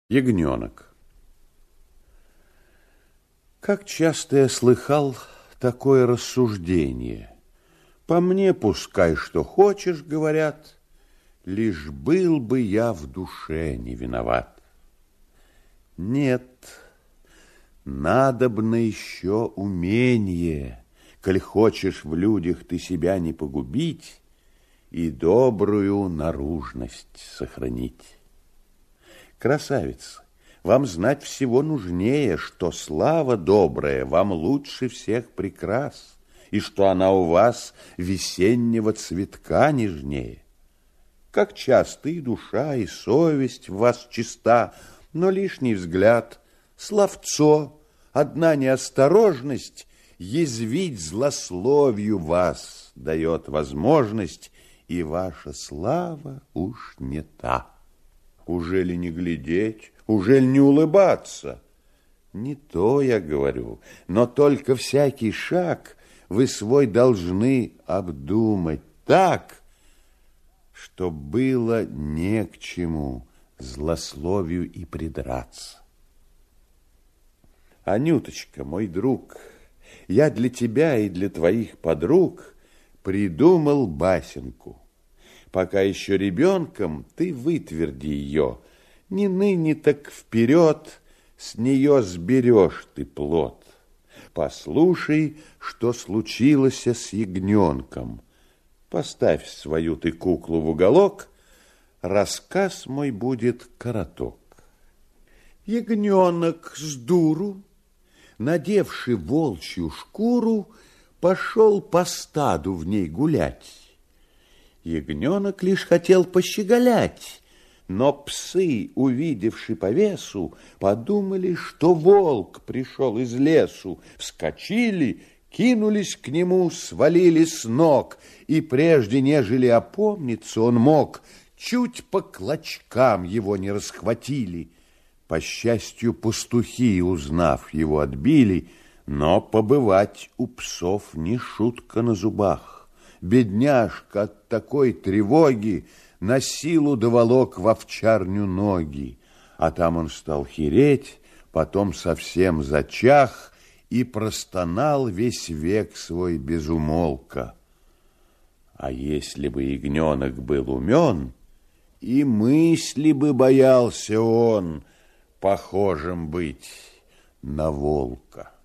Ягненок. Как часто я слыхал такое рассуждение. По мне пускай что хочешь, говорят, лишь был бы я в душе не виноват. Нет, надобно еще умение, коль хочешь в людях ты себя не погубить и добрую наружность сохранить. Красавицы, вам знать всего нужнее, что слава добрая вам лучше всех прекрас, и что она у вас весеннего цветка нежнее. Как часто и душа, и совесть в вас чиста, но лишний взгляд, словцо, одна неосторожность язвить злословию вас дает возможность, и ваша слава уж не та. Ужели не глядеть, ужели не улыбаться? Не то я говорю, но только всякий шаг вы свой должны обдумать так, что было не к чему злословию и придраться. Анюточка, мой друг, я для тебя и для твоих подруг придумал басенку. Пока еще ребенком, ты вытверди ее, не ныне, так вперед, с нее сберешь ты плод. Послушай, что случилось с ягненком. Поставь свою ты куклу в уголок, рассказ мой будет короток. Ягненок с дуру, надевши волчью шкуру, пошел по стаду в ней гулять. Ягненок лишь хотел пощеголять, но псы, увидевши по весу, подумали, что волк пришел из лесу, вскочили, кинулись к нему, свалили с ног, и прежде, нежели опомниться он мог, чуть по клочкам его не расхватили. По счастью, пастухи, узнав его, отбили, но побывать у псов не шутка на зубах. Бедняжка от такой тревоги на силу доволок в овчарню ноги, а там он стал хереть, потом совсем зачах и простонал весь век свой без умолка. А если бы ягненок был умен, и мысли бы боялся он похожим быть на волка.